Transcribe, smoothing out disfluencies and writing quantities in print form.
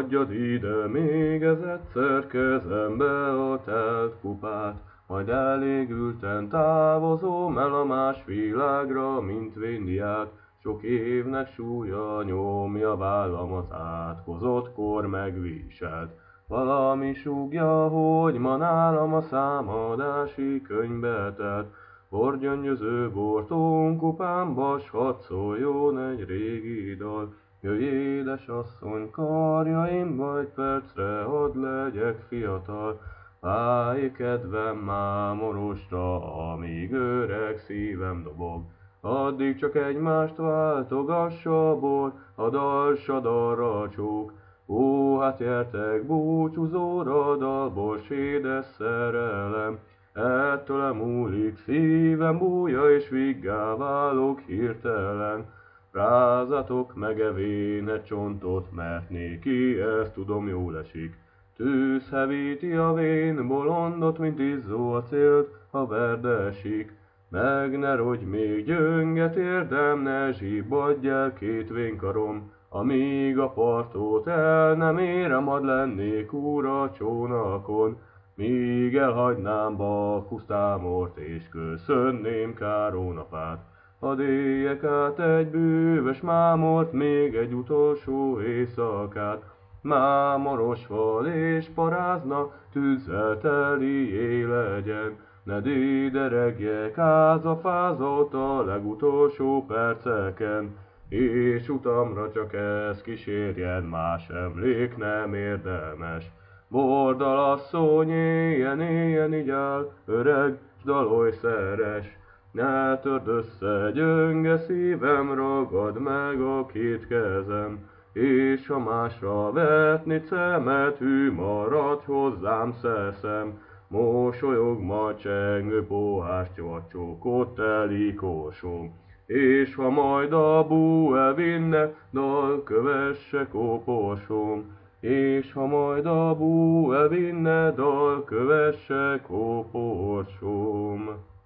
adjad ide még egyszer kezembe a telt kupát, majd elégülten távozom el a más világra, mint véndiák. Sok évnek súlya nyomja vállam az átkozott kor megviselt. Valami súgja, hogy ma nálam a számadási könyvbe telt. Borgyöngyöző bortón kupámba, s hadd szóljon egy régi dal. Jöjj, édesasszony, karjaimba egy percre, hadd legyek fiatal. Állj kedvem mámorosra, amíg öreg szívem dobog. Addig csak egymást váltogassa a bor, a dal s a dalra csók. Ó, hát gyertek búcsúzóra, dalból s édes szerelem. Ettől múlik szívem bújja, és viggá válok hirtelen. Rázatok megevén egy csontot, mert néki ezt tudom jól esik. Tűz hevíti a vén bolondot, mint izzó a célt, ha verde esik. Meg ne rogy még gyönge térdem, ne zsibbadj el két vénkarom, amíg a partot el nem érem, hadd lennék úr a csónakon. Míg elhagynám Bakkusz Támort, és köszönném Káron apát. Hadd éljek át egy bűvös mámort, még egy utolsó éjszakát. Mámoros fal és parázna, tűzzel telié legyen. Ne déderegjek ázafázott a legutolsó perceken, és utamra csak ez kísérjen, más emlék nem érdemes. Bordalasszony, éjjel így áll, öreg, s dalolj szeres. Ne törd össze gyönge szívem, ragad meg a két kezem, és ha másra vetni szemet, hű maradj hozzám szeszem. Mosolyog ma csengő pohás csókot teli kosom, és ha majd a bú elvinne, dal kövesse koposom. És ha majd a bú elvinne, dal kövesse koposom.